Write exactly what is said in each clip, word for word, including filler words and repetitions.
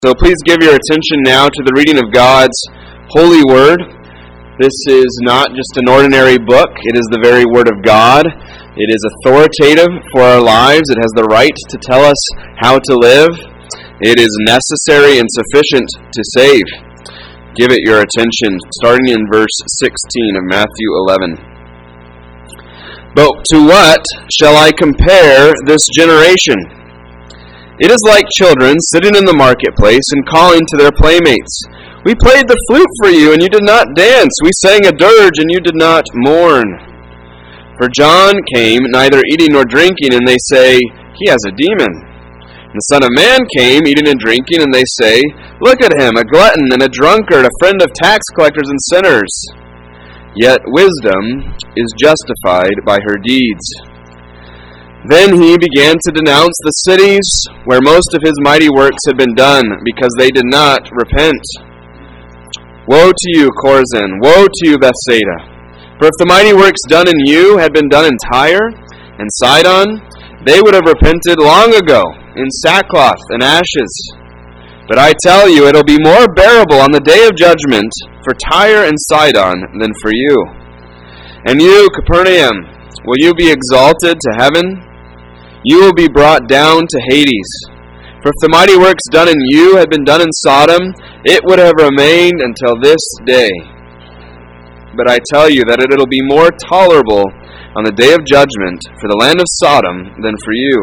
So please give your attention now to the reading of God's holy word. This is not just an ordinary book. It is the very word of God. It is authoritative for our lives. It has the right to tell us how to live. It is necessary and sufficient to save. Give it your attention, starting in verse sixteen of Matthew eleven. But to what shall I compare this generation? It is like children sitting in the marketplace and calling to their playmates. We played the flute for you, and you did not dance. We sang a dirge, and you did not mourn. For John came, neither eating nor drinking, and they say, He has a demon. And the Son of Man came, eating and drinking, and they say, Look at him, a glutton and a drunkard, a friend of tax collectors and sinners. Yet wisdom is justified by her deeds. Then he began to denounce the cities where most of his mighty works had been done, because they did not repent. Woe to you, Chorazin! Woe to you, Bethsaida! For if the mighty works done in you had been done in Tyre and Sidon, they would have repented long ago in sackcloth and ashes. But I tell you, it will be more bearable on the day of judgment for Tyre and Sidon than for you. And you, Capernaum, will you be exalted to heaven? You will be brought down to Hades. For if the mighty works done in you had been done in Sodom, it would have remained until this day. But I tell you that it will be more tolerable on the day of judgment for the land of Sodom than for you.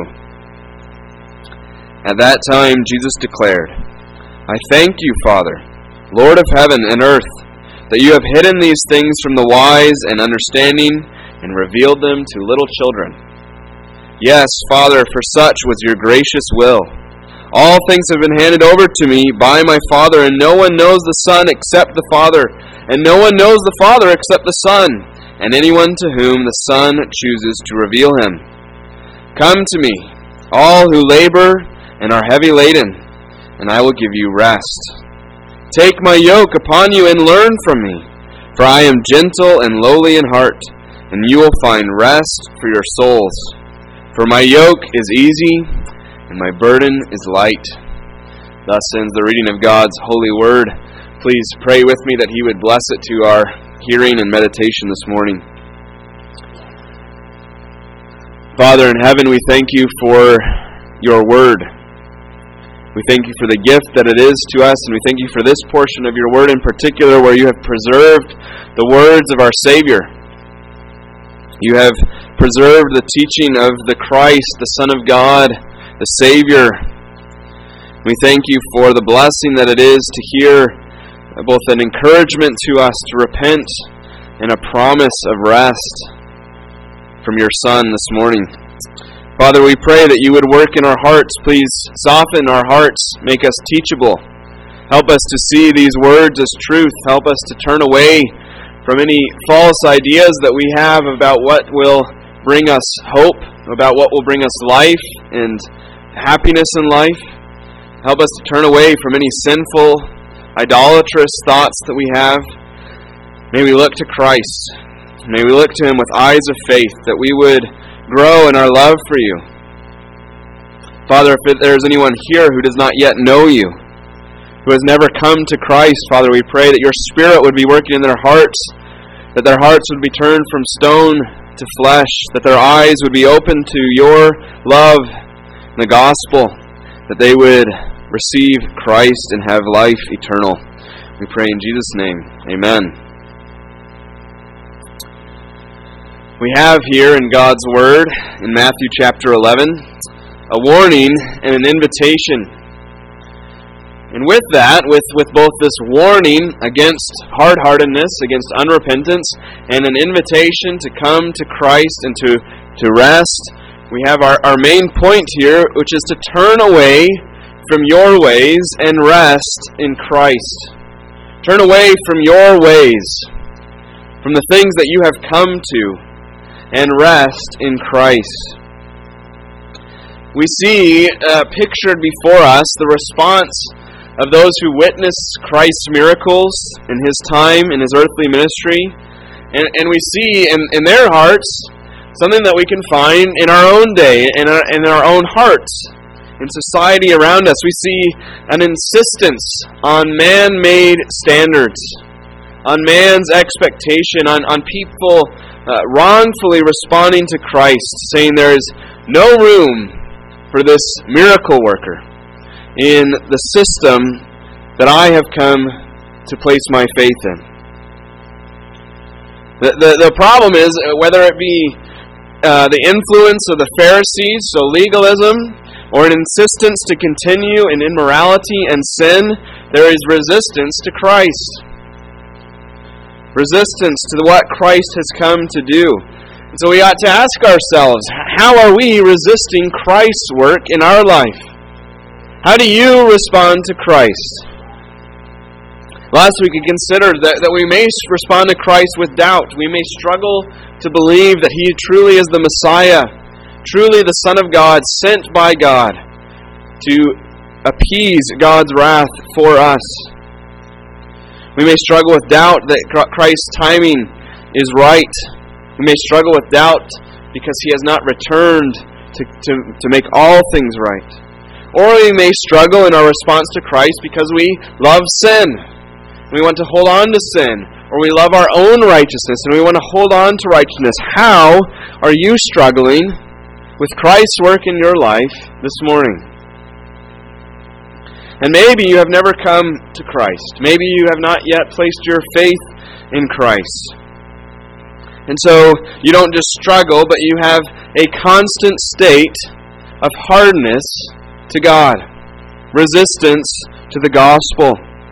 At that time Jesus declared, I thank you, Father, Lord of heaven and earth, that you have hidden these things from the wise and understanding and revealed them to little children. Yes, Father, for such was your gracious will. All things have been handed over to me by my Father, and no one knows the Son except the Father, and no one knows the Father except the Son, and anyone to whom the Son chooses to reveal him. Come to me, all who labor and are heavy laden, and I will give you rest. Take my yoke upon you and learn from me, for I am gentle and lowly in heart, and you will find rest for your souls. For my yoke is easy, and my burden is light. Thus ends the reading of God's holy word. Please pray with me that He would bless it to our hearing and meditation this morning. Father in heaven, we thank you for your word. We thank you for the gift that it is to us, and we thank you for this portion of your word in particular, where you have preserved the words of our Savior. You have preserved the teaching of the Christ, the Son of God, the Savior. We thank you for the blessing that it is to hear both an encouragement to us to repent and a promise of rest from your Son this morning. Father, we pray that you would work in our hearts. Please soften our hearts, make us teachable. Help us to see these words as truth. Help us to turn away from any false ideas that we have about what will bring us hope, about what will bring us life and happiness in life. Help us to turn away from any sinful, idolatrous thoughts that we have. May we look to Christ. May we look to Him with eyes of faith, that we would grow in our love for you. Father, if there is anyone here who does not yet know you, who has never come to Christ, Father, we pray that your Spirit would be working in their hearts, that their hearts would be turned from stone to flesh, that their eyes would be open to your love and the gospel, that they would receive Christ and have life eternal. We pray in Jesus' name. Amen. We have here in God's Word, in Matthew chapter eleven, a warning and an invitation. And with that, with, with both this warning against hard-heartedness, against unrepentance, and an invitation to come to Christ and to, to rest, we have our, our main point here, which is to turn away from your ways and rest in Christ. Turn away from your ways, from the things that you have come to, and rest in Christ. We see uh, pictured before us the response of those who witnessed Christ's miracles in His time, in His earthly ministry. And, and we see in, in their hearts something that we can find in our own day, in our, in our own hearts. in society around us, we see an insistence on man-made standards, on man's expectation, on, on people uh, wrongfully responding to Christ, saying there is no room for this miracle worker in the system that I have come to place my faith in. The, the, the problem is, whether it be uh, the influence of the Pharisees, so legalism, or an insistence to continue in immorality and sin, there is resistance to Christ. Resistance to what Christ has come to do. And so we ought to ask ourselves, how are we resisting Christ's work in our life? How do you respond to Christ? Last week we considered that, that we may respond to Christ with doubt. We may struggle to believe that He truly is the Messiah, truly the Son of God, sent by God to appease God's wrath for us. We may struggle with doubt that Christ's timing is right. We may struggle with doubt because He has not returned to, to, to make all things right. Or we may struggle in our response to Christ because we love sin. We want to hold on to sin. Or we love our own righteousness and we want to hold on to righteousness. How are you struggling with Christ's work in your life this morning? And maybe you have never come to Christ. Maybe you have not yet placed your faith in Christ. And so you don't just struggle, but you have a constant state of hardness to God, resistance to the gospel.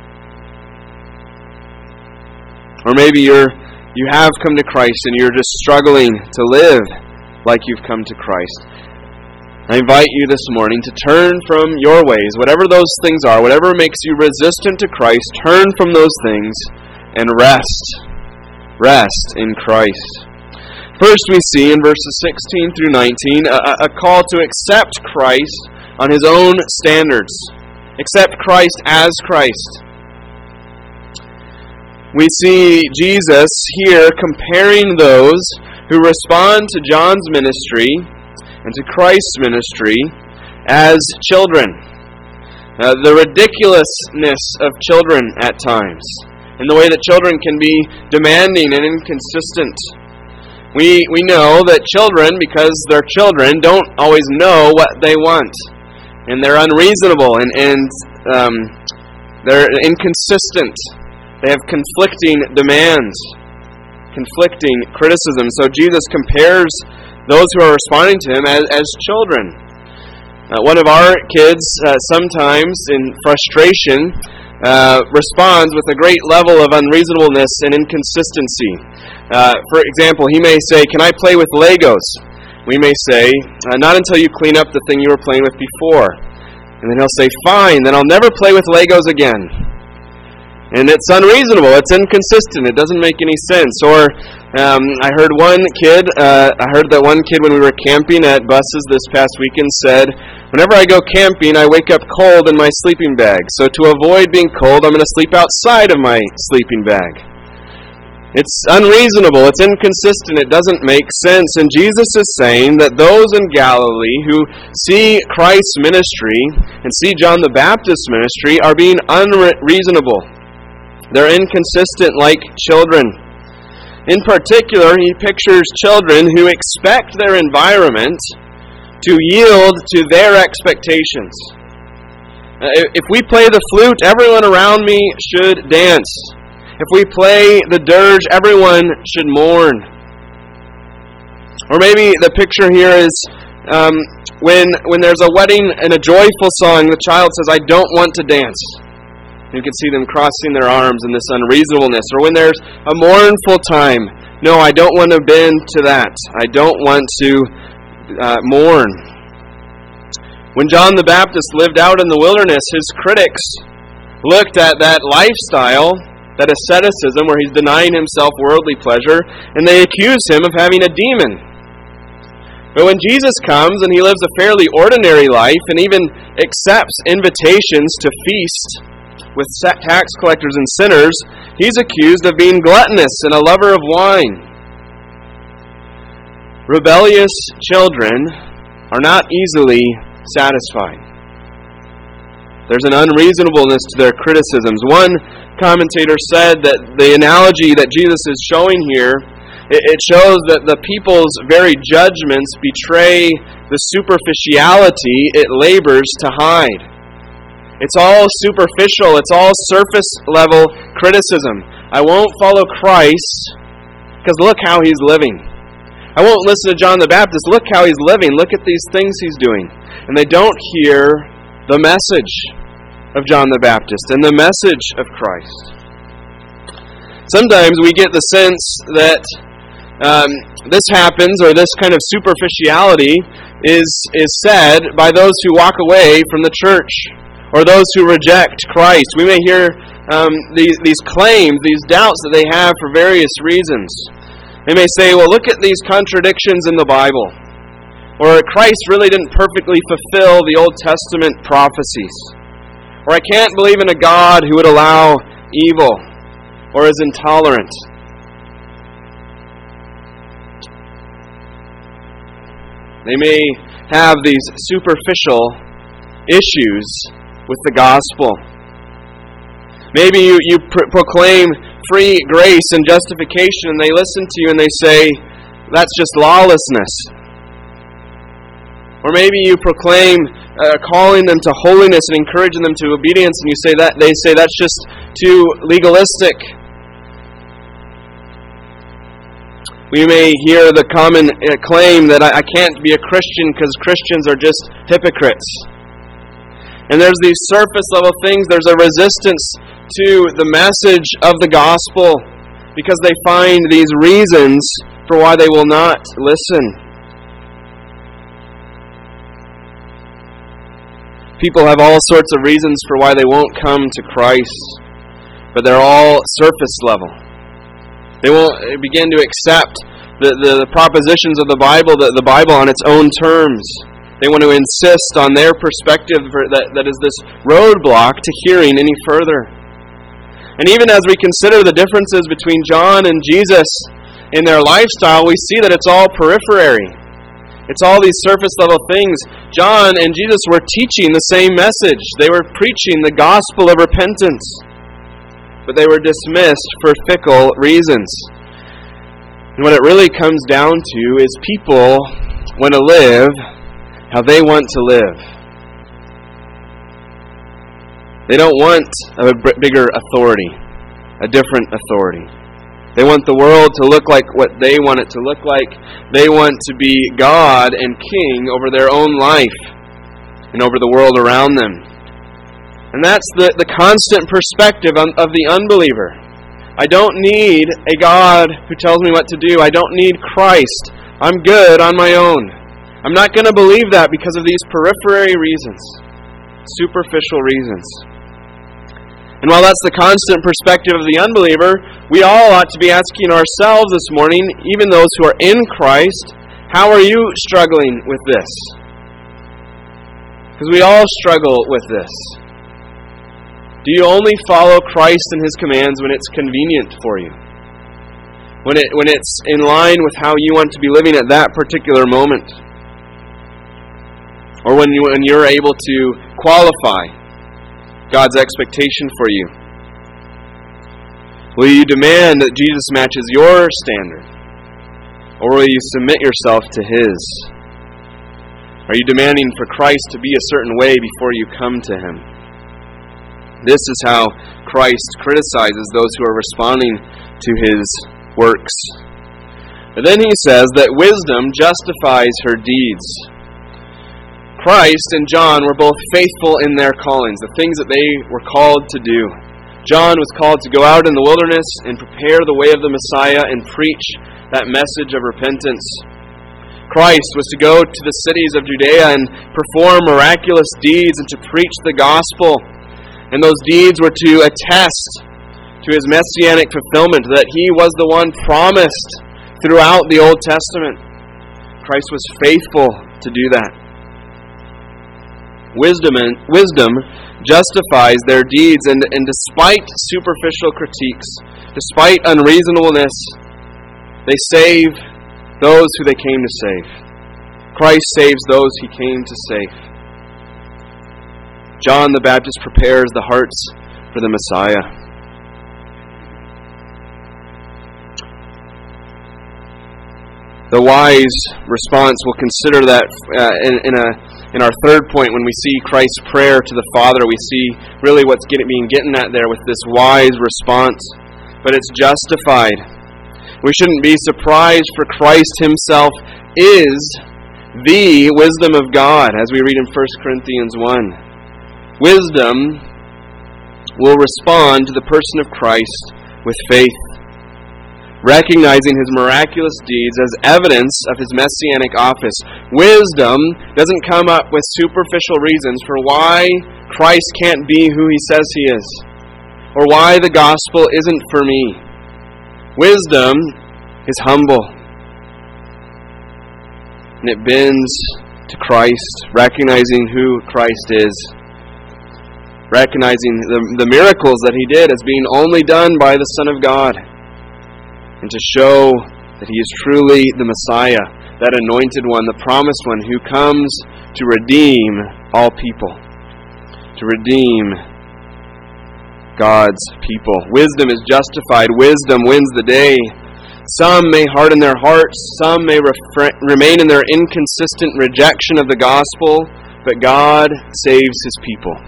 Or maybe you're you have come to Christ and you're just struggling to live like you've come to Christ. I invite you this morning to turn from your ways, whatever those things are, whatever makes you resistant to Christ, turn from those things and rest. Rest in Christ. First we see in verses sixteen through nineteen a, a call to accept Christ on His own standards. Accept Christ as Christ. We see Jesus here comparing those who respond to John's ministry and to Christ's ministry as children. Uh, the ridiculousness of children at times, and the way that children can be demanding and inconsistent. We we know that children, because they're children, don't always know what they want. And they're unreasonable and, and um, they're inconsistent. They have conflicting demands, conflicting criticism. So Jesus compares those who are responding to Him as, as children. Uh, one of our kids, uh, sometimes in frustration, uh, responds with a great level of unreasonableness and inconsistency. Uh, for example, he may say, "Can I play with Legos?" We may say, uh, "Not until you clean up the thing you were playing with before." And then he'll say, "Fine, then I'll never play with Legos again." And it's unreasonable, it's inconsistent, it doesn't make any sense. Or um, I heard one kid, uh, I heard that one kid when we were camping at buses this past weekend said, "Whenever I go camping, I wake up cold in my sleeping bag. So to avoid being cold, I'm going to sleep outside of my sleeping bag." It's unreasonable, it's inconsistent, it doesn't make sense. And Jesus is saying that those in Galilee who see Christ's ministry and see John the Baptist's ministry are being unreasonable. They're inconsistent like children. In particular, he pictures children who expect their environment to yield to their expectations. If we play the flute, everyone around me should dance. If we play the dirge, everyone should mourn. Or maybe the picture here is um, when when there's a wedding and a joyful song, the child says, "I don't want to dance." You can see them crossing their arms in this unreasonableness. Or when there's a mournful time, "No, I don't want to bend to that. I don't want to uh, mourn." When John the Baptist lived out in the wilderness, his critics looked at that lifestyle, that asceticism where he's denying himself worldly pleasure, and they accused him of having a demon. But when Jesus comes and he lives a fairly ordinary life and even accepts invitations to feast with tax collectors and sinners, he's accused of being gluttonous and a lover of wine. Rebellious children are not easily satisfied. There's an unreasonableness to their criticisms. One commentator said that the analogy that Jesus is showing here, it shows that the people's very judgments betray the superficiality it labors to hide. It's all superficial. It's all surface-level criticism. I won't follow Christ because look how he's living. I won't listen to John the Baptist. Look how he's living. Look at these things he's doing. And they don't hear the message of John the Baptist and the message of Christ. Sometimes we get the sense that um, this happens, or this kind of superficiality is, is said by those who walk away from the church, or those who reject Christ. We may hear um, these, these claims, these doubts that they have for various reasons. They may say, well, look at these contradictions in the Bible. Or Christ really didn't perfectly fulfill the Old Testament prophecies. Or I can't believe in a God who would allow evil or is intolerant. They may have these superficial issues with the gospel. Maybe you, you pr- proclaim free grace and justification, and they listen to you and they say, that's just lawlessness. Or maybe you proclaim uh, calling them to holiness and encouraging them to obedience, and you say that they say that's just too legalistic. We may hear the common claim that I, I can't be a Christian because Christians are just hypocrites. And there's these surface level things. There's a resistance to the message of the gospel because they find these reasons for why they will not listen. People have all sorts of reasons for why they won't come to Christ, but they're all surface level. They won't begin to accept the, the, the propositions of the Bible, the, the Bible on its own terms. They want to insist on their perspective for, that, that is this roadblock to hearing any further. And even as we consider the differences between John and Jesus in their lifestyle, we see that it's all periphery. It's all these surface level things. John and Jesus were teaching the same message. They were preaching the gospel of repentance. But they were dismissed for fickle reasons. And what it really comes down to is people want to live how they want to live. They don't want a bigger authority, a different authority. They want the world to look like what they want it to look like. They want to be God and King over their own life and over the world around them. And that's the, the constant perspective of the unbeliever. I don't need a God who tells me what to do. I don't need Christ. I'm good on my own. I'm not going to believe that because of these periphery reasons, superficial reasons. And while that's the constant perspective of the unbeliever, we all ought to be asking ourselves this morning, even those who are in Christ, how are you struggling with this? Because we all struggle with this. Do you only follow Christ and His commands when it's convenient for you? When it when it's in line with how you want to be living at that particular moment? Or when, you, when you're able to qualify God's expectation for you? Will you demand that Jesus matches your standard? Or will you submit yourself to His? Are you demanding for Christ to be a certain way before you come to Him? This is how Christ criticizes those who are responding to His works. And then He says that wisdom justifies her deeds. Christ and John were both faithful in their callings, the things that they were called to do. John was called to go out in the wilderness and prepare the way of the Messiah and preach that message of repentance. Christ was to go to the cities of Judea and perform miraculous deeds and to preach the gospel. And those deeds were to attest to His messianic fulfillment, that He was the one promised throughout the Old Testament. Christ was faithful to do that. Wisdom and wisdom justifies their deeds, and, and despite superficial critiques, despite unreasonableness, they save those who they came to save. Christ saves those He came to save. John the Baptist prepares the hearts for the Messiah. The wise response, we'll consider that uh, in, in, a, in our third point. When we see Christ's prayer to the Father, we see really what's getting, being getting at there with this wise response. But it's justified. We shouldn't be surprised, for Christ himself is the wisdom of God, as we read in First Corinthians one. Wisdom will respond to the person of Christ with faith, recognizing his miraculous deeds as evidence of his messianic office. Wisdom doesn't come up with superficial reasons for why Christ can't be who he says he is, or why the gospel isn't for me. Wisdom is humble, and it bends to Christ, recognizing who Christ is, recognizing the, the miracles that he did as being only done by the Son of God, and to show that he is truly the Messiah, that anointed one, the promised one, who comes to redeem all people, to redeem God's people. Wisdom is justified. Wisdom wins the day. Some may harden their hearts, some may refra- remain in their inconsistent rejection of the gospel, but God saves his people.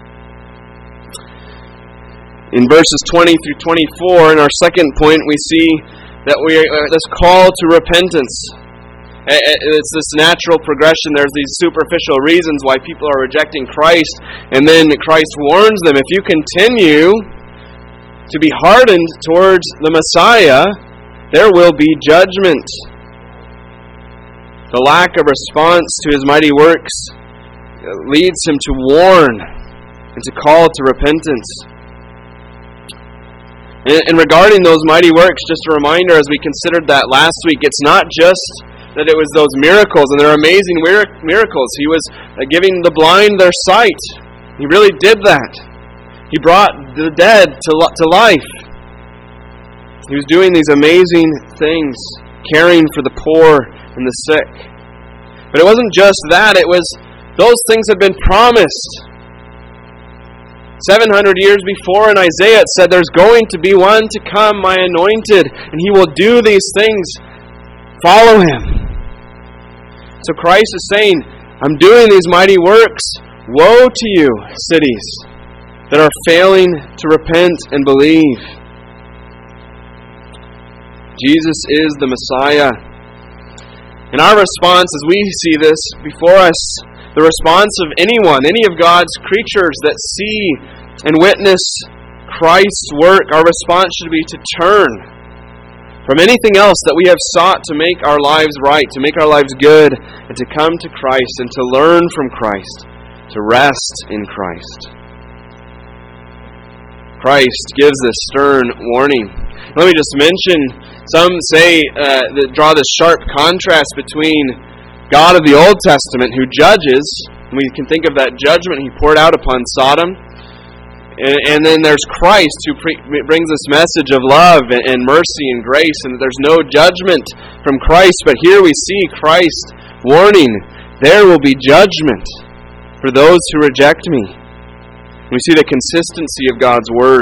In verses twenty through twenty-four, in our second point, we see that we are this call to repentance. It's this natural progression. There's these superficial reasons why people are rejecting Christ, and then Christ warns them, if you continue to be hardened towards the Messiah, there will be judgment. The lack of response to his mighty works leads him to warn and to call to repentance. And regarding those mighty works, just a reminder, as we considered that last week, it's not just that it was those miracles, and they're amazing miracles. He was giving the blind their sight. He really did that. He brought the dead to to life. He was doing these amazing things, caring for the poor and the sick. But it wasn't just that. It was those things had been promised. seven hundred years before in Isaiah it said, there's going to be one to come, my anointed, and he will do these things. Follow him. So Christ is saying, I'm doing these mighty works. Woe to you, cities, that are failing to repent and believe. Jesus is the Messiah. And our response, as we see this before us, the response of anyone, any of God's creatures that see and witness Christ's work, our response should be to turn from anything else that we have sought to make our lives right, to make our lives good, and to come to Christ and to learn from Christ, to rest in Christ. Christ gives this stern warning. Let me just mention, some say, uh, that draw this sharp contrast between God of the Old Testament, who judges, and we can think of that judgment he poured out upon Sodom, and, and then there's Christ, who pre- brings this message of love and, and mercy and grace, and there's no judgment from Christ. But here we see Christ warning, there will be judgment for those who reject me. We see the consistency of God's Word.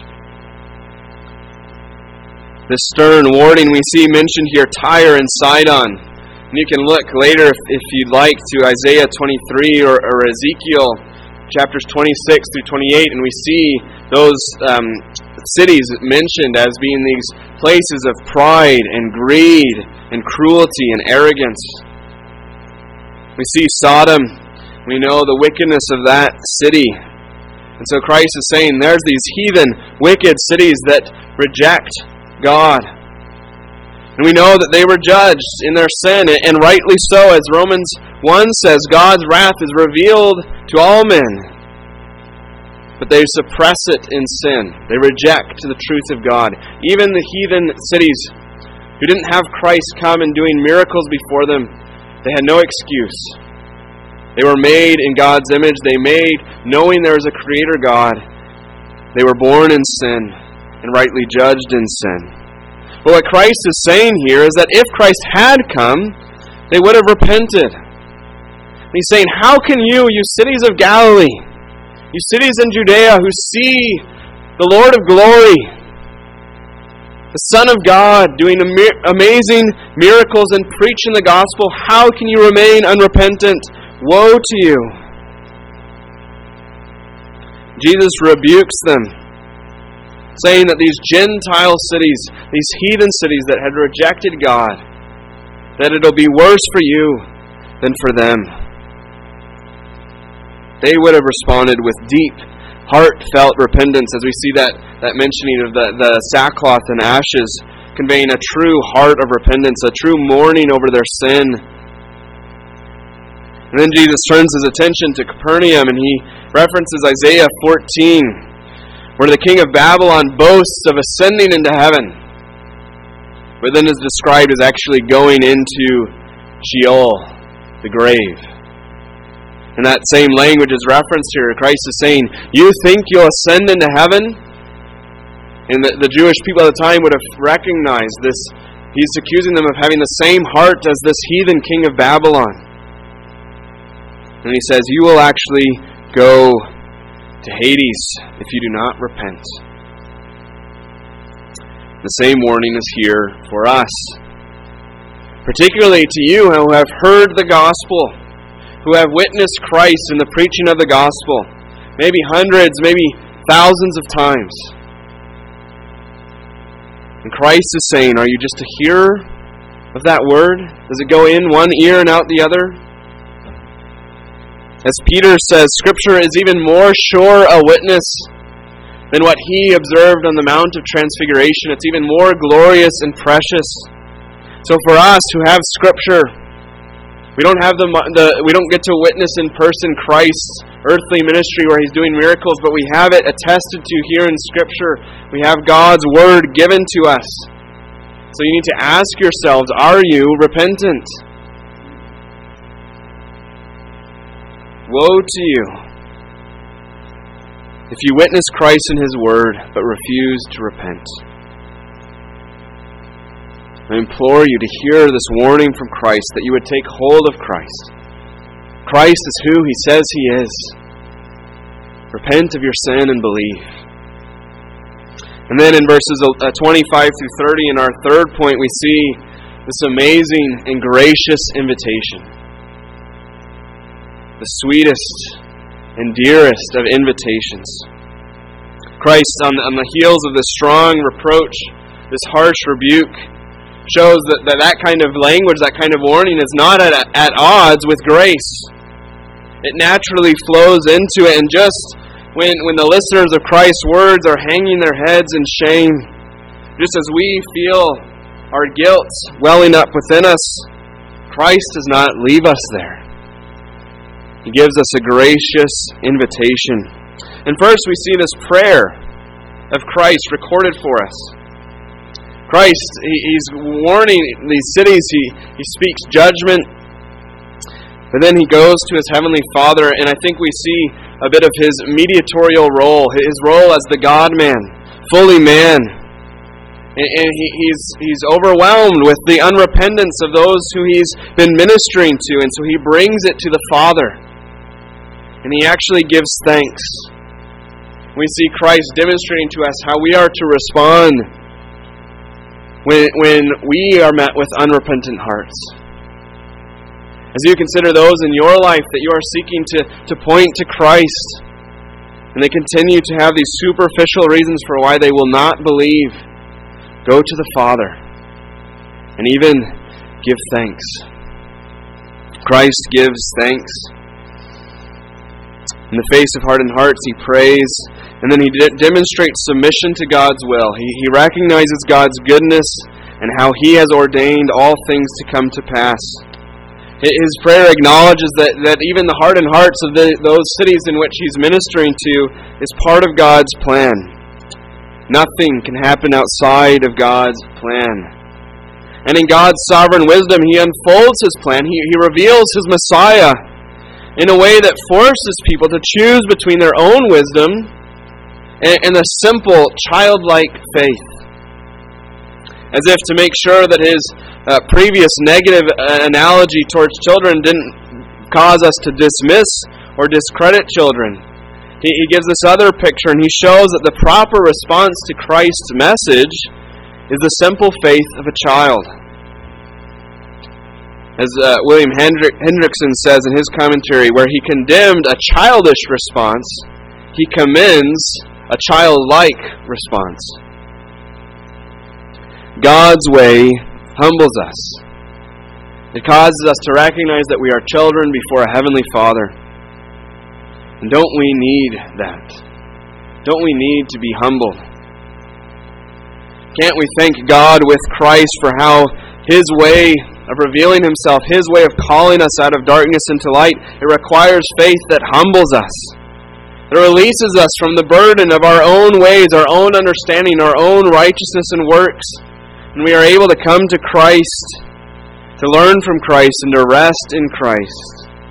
This stern warning we see mentioned here, Tyre and Sidon. And you can look later, if, if you'd like, to Isaiah twenty-three or, or Ezekiel chapters twenty-six through twenty-eight, and we see those um, cities mentioned as being these places of pride and greed and cruelty and arrogance. We see Sodom. We know the wickedness of that city. And so Christ is saying there's these heathen, wicked cities that reject God. And we know that they were judged in their sin, and rightly so, as Romans one says, God's wrath is revealed to all men. But they suppress it in sin. They reject the truth of God. Even the heathen cities who didn't have Christ come and doing miracles before them, they had no excuse. They were made in God's image. They made, knowing there is a Creator God, they were born in sin and rightly judged in sin. But what Christ is saying here is that if Christ had come, they would have repented. And he's saying, how can you, you cities of Galilee, You cities in Judea who see the Lord of glory, the Son of God, doing amazing miracles and preaching the gospel, how can you remain unrepentant? Woe to you! Jesus rebukes them, saying that these Gentile cities, these heathen cities that had rejected God, that it'll be worse for you than for them. They would have responded with deep, heartfelt repentance, as we see that, that mentioning of the, the sackcloth and ashes, conveying a true heart of repentance, a true mourning over their sin. And then Jesus turns his attention to Capernaum, and he references Isaiah fourteen, where the king of Babylon boasts of ascending into heaven, but then is described as actually going into Sheol, the grave. And that same language is referenced here. Christ is saying, you think you'll ascend into heaven? And the, the Jewish people at the time would have recognized this. He's accusing them of having the same heart as this heathen king of Babylon. And he says, you will actually go to Hades if you do not repent. The same warning is here for us. Particularly to you who have heard the gospel, who have witnessed Christ in the preaching of the gospel, maybe hundreds, maybe thousands of times. And Christ is saying, are you just a hearer of that word? Does it go in one ear and out the other? As Peter says, Scripture is even more sure a witness than what he observed on the Mount of Transfiguration. It's even more glorious and precious. So for us who have Scripture, We don't have the, the we don't get to witness in person Christ's earthly ministry where He's doing miracles, but we have it attested to here in Scripture. We have God's Word given to us. So you need to ask yourselves, are you repentant? Woe to you if you witness Christ in His Word, but refuse to repent. I implore you to hear this warning from Christ, that you would take hold of Christ. Christ is who He says He is. Repent of your sin and believe. And then in verses twenty-five through thirty, in our third point, we see this amazing and gracious invitation. The sweetest and dearest of invitations. Christ, on, on the heels of this strong reproach, this harsh rebuke, shows that, that that kind of language, that kind of warning is not at, at odds with grace. It naturally flows into it, and just when, when the listeners of Christ's words are hanging their heads in shame, just as we feel our guilt welling up within us, Christ does not leave us there. He gives us a gracious invitation. And first we see this prayer of Christ recorded for us. Christ, he, He's warning these cities. He, he speaks judgment. But then He goes to His Heavenly Father, and I think we see a bit of His mediatorial role, His role as the God-man, fully man. And, and he, he's, he's overwhelmed with the unrepentance of those who He's been ministering to, and so He brings it to the Father. And He actually gives thanks. We see Christ demonstrating to us how we are to respond When, when we are met with unrepentant hearts. As you consider those in your life that you are seeking to, to point to Christ, and they continue to have these superficial reasons for why they will not believe, go to the Father and even give thanks. Christ gives thanks. In the face of hardened hearts, He prays, and then He de- demonstrates submission to God's will. He, he recognizes God's goodness and how He has ordained all things to come to pass. His prayer acknowledges that, that even the hardened hearts of the, those cities in which He's ministering to is part of God's plan. Nothing can happen outside of God's plan. And in God's sovereign wisdom, He unfolds His plan. He, he reveals His Messiah in a way that forces people to choose between their own wisdom and, and the simple, childlike faith. As if to make sure that His uh, previous negative uh, analogy towards children didn't cause us to dismiss or discredit children. He, he gives this other picture, and he shows that the proper response to Christ's message is the simple faith of a child. As uh, William Hendrick, Hendrickson says in his commentary, where he condemned a childish response, he commends a childlike response. God's way humbles us. It causes us to recognize that we are children before a Heavenly Father. And don't we need that? Don't we need to be humbled? Can't we thank God with Christ for how His way of revealing Himself, His way of calling us out of darkness into light, it requires faith that humbles us. It releases us from the burden of our own ways, our own understanding, our own righteousness and works. And we are able to come to Christ, to learn from Christ, and to rest in Christ.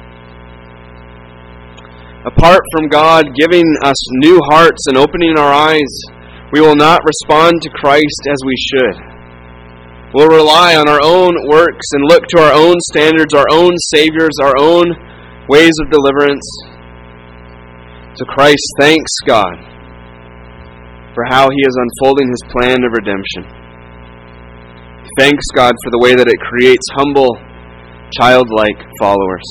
Apart from God giving us new hearts and opening our eyes, we will not respond to Christ as we should. We'll rely on our own works and look to our own standards, our own saviors, our own ways of deliverance. So Christ thanks God for how He is unfolding His plan of redemption. He thanks God for the way that it creates humble, childlike followers.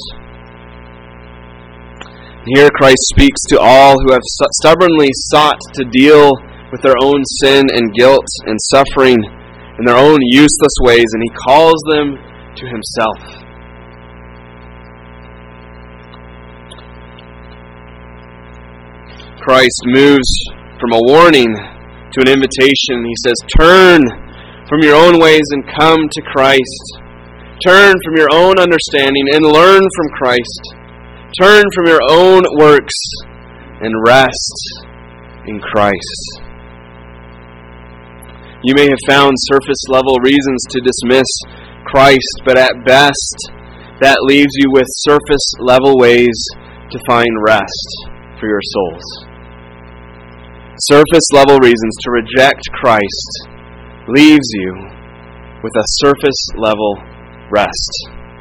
Here Christ speaks to all who have stubbornly sought to deal with their own sin and guilt and suffering in their own useless ways, and He calls them to Himself. Christ moves from a warning to an invitation. He says, turn from your own ways and come to Christ. Turn from your own understanding and learn from Christ. Turn from your own works and rest in Christ. You may have found surface-level reasons to dismiss Christ, but at best, that leaves you with surface-level ways to find rest for your souls. Surface-level reasons to reject Christ leaves you with a surface-level rest.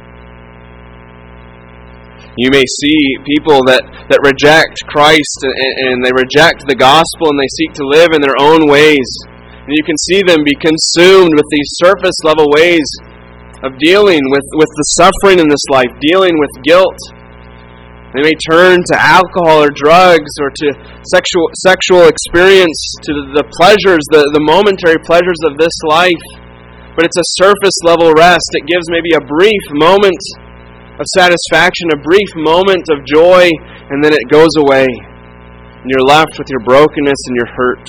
You may see people that, that reject Christ and, and they reject the gospel and they seek to live in their own ways. And you can see them be consumed with these surface-level ways of dealing with, with the suffering in this life, dealing with guilt. They may turn to alcohol or drugs or to sexual sexual experience, to the pleasures, the, the momentary pleasures of this life. But it's a surface-level rest. It gives maybe a brief moment of satisfaction, a brief moment of joy, and then it goes away. And you're left with your brokenness and your hurt.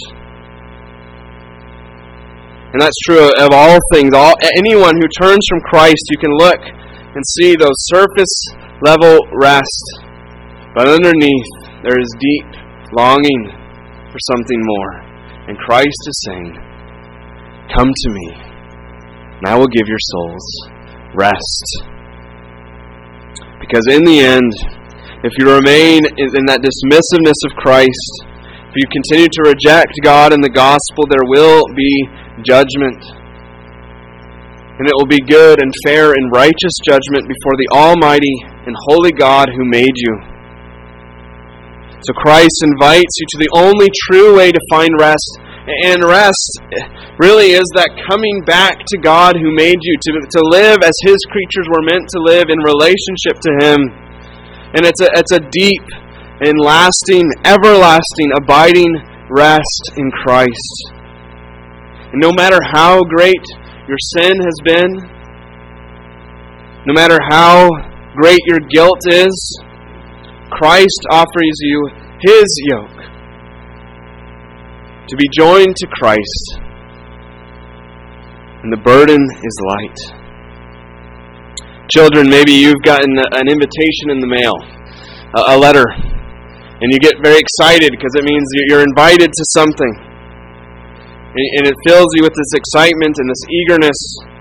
And that's true of all things. All, anyone who turns from Christ, you can look and see those surface-level rest. But underneath, there is deep longing for something more. And Christ is saying, come to me, and I will give your souls rest. Because in the end, if you remain in that dismissiveness of Christ, if you continue to reject God and the gospel, there will be judgment. And it will be good and fair and righteous judgment before the Almighty and Holy God who made you. So Christ invites you to the only true way to find rest. And rest really is that coming back to God who made you, to, to live as His creatures were meant to live in relationship to Him. And it's a, it's a deep and lasting, everlasting, abiding rest in Christ. And no matter how great your sin has been, no matter how great your guilt is, Christ offers you His yoke to be joined to Christ, and the burden is light. Children, maybe you've gotten an invitation in the mail, a letter, and you get very excited because it means you're invited to something. And it fills you with this excitement and this eagerness.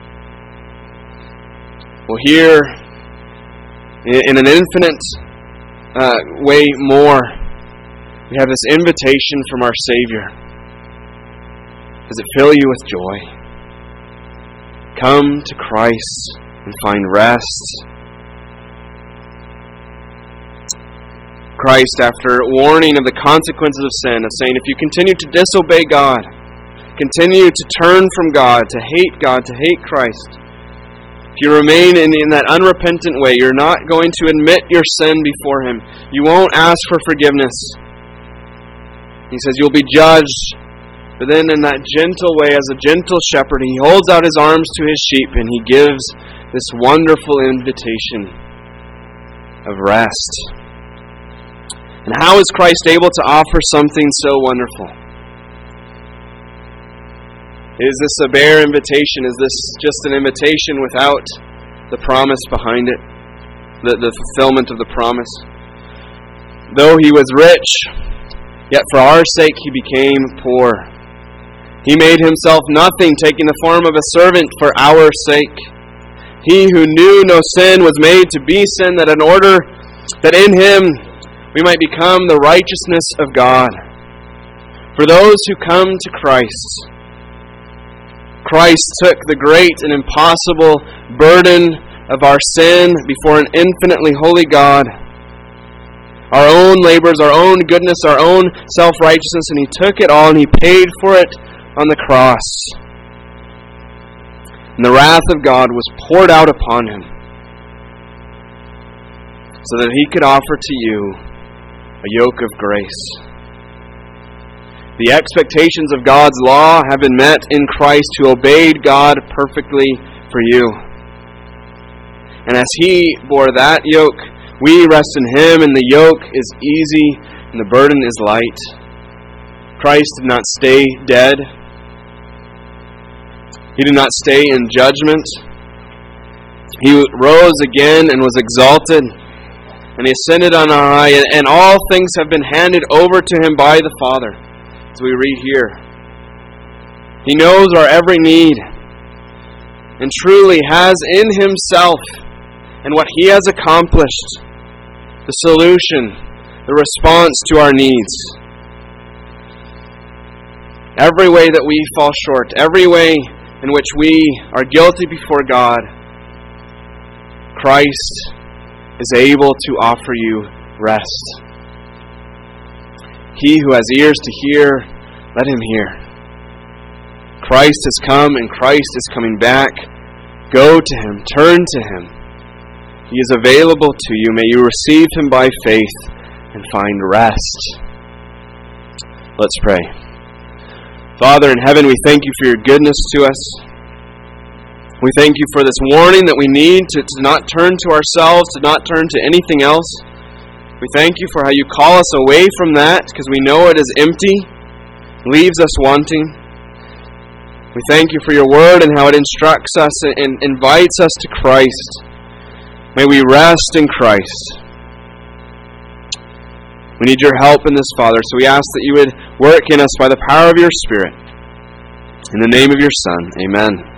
Well, here, in an infinite uh, way more, we have this invitation from our Savior. Does it fill you with joy? Come to Christ and find rest. Christ, after warning of the consequences of sin, of saying, if you continue to disobey God, continue to turn from God, to hate God, to hate Christ, if you remain in, in that unrepentant way, you're not going to admit your sin before Him. You won't ask for forgiveness. He says you'll be judged. But then in that gentle way, as a gentle shepherd, He holds out His arms to His sheep and He gives this wonderful invitation of rest. And how is Christ able to offer something so wonderful? Is this a bare invitation? Is this just an invitation without the promise behind it? The, the fulfillment of the promise? Though He was rich, yet for our sake He became poor. He made Himself nothing, taking the form of a servant for our sake. He who knew no sin was made to be sin, that in order that in Him we might become the righteousness of God. For those who come to Christ, Christ took the great and impossible burden of our sin before an infinitely holy God. Our own labors, our own goodness, our own self-righteousness, and He took it all and He paid for it on the cross. And the wrath of God was poured out upon Him so that He could offer to you a yoke of grace. The expectations of God's law have been met in Christ, who obeyed God perfectly for you. And as He bore that yoke, we rest in Him, and the yoke is easy and the burden is light. Christ did not stay dead. He did not stay in judgment. He rose again and was exalted, and He ascended on high, and, and all things have been handed over to Him by the Father. As we read here, He knows our every need and truly has in Himself and what He has accomplished the solution, the response to our needs. Every way that we fall short, every way in which we are guilty before God, Christ is able to offer you rest. He who has ears to hear, let him hear. Christ has come and Christ is coming back. Go to Him. Turn to Him. He is available to you. May you receive Him by faith and find rest. Let's pray. Father in heaven, we thank You for Your goodness to us. We thank You for this warning that we need to, to not turn to ourselves, to not turn to anything else. We thank You for how You call us away from that, because we know it is empty, leaves us wanting. We thank You for Your Word and how it instructs us and invites us to Christ. May we rest in Christ. We need Your help in this, Father, so we ask that You would work in us by the power of Your Spirit. In the name of Your Son, amen.